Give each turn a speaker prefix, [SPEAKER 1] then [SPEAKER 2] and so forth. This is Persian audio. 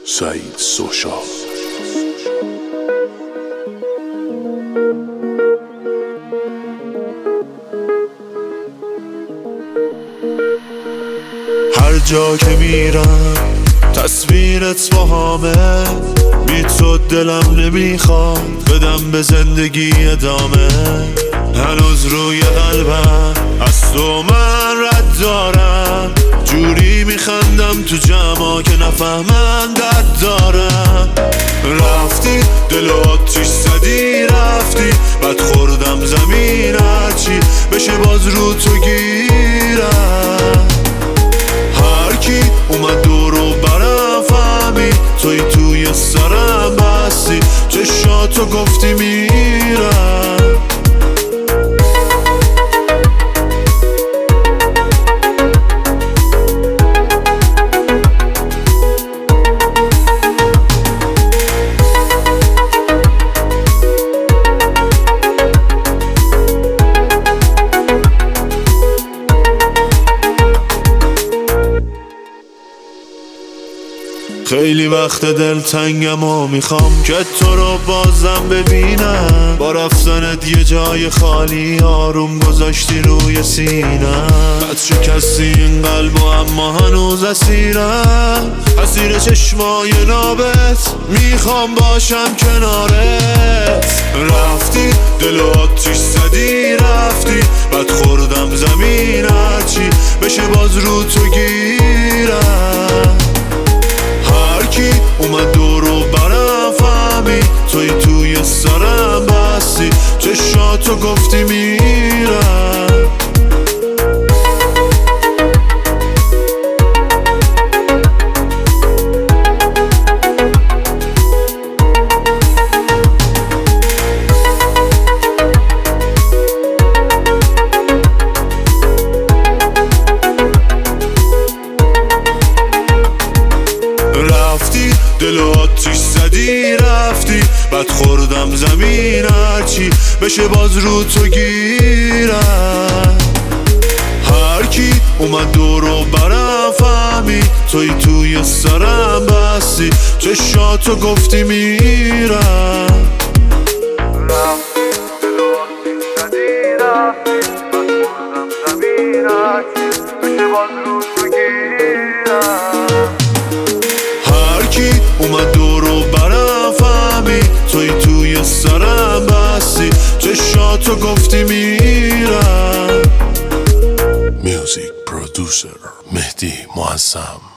[SPEAKER 1] سعید سوشا. هر جا که میرم تصویرت با همه، بی تو دلم نمیخواد بدم به زندگی ادامه. هنوز روی قلبم از تو من رد دارم، جوری میخندم تو جمعا که نفهمن درد دارم. رفتی دل آتیش زدی رفتی، بعد خوردم زمین هرچی بشه باز رو تو گیرم. هر کی اومد دورو برم فهمید توی سرم بستی، چشاتو گفتی میرم. خیلی وقت دلتنگم و میخوام که تو رو بازم ببینم. با رفتنت یه جای خالی آروم گذاشتی روی سینم. بد شکستی این قلب و اما هنوز اسیرم، اسیر چشمای نابت میخوام باشم کنارت. رفتی دل آتیش زدی رفتی، بعد خوردم زمین هرچی بشه باز رو تو گیرم. هرکی اومد دورو برم فهمید توی سرم بستی، چشاتو گفتی میرم. رفتی دل آتیش زدی رفتی، بعد خوردم زمین هرچی بشه باز رو تو گیرم. هرکی اومد دورو برم فهمید توی سرم بستی، چشاتو گفتی میرم.
[SPEAKER 2] رفتی دل آتیش زدی رفتی، بعد خوردم زمین هرچی بشه باز رو تو گیرم.
[SPEAKER 1] هرکی اومد دورو برم فهمید توی سرم بستی، چشاتو گفتی میرم. میوزیک پرودوسر مهدی معظم.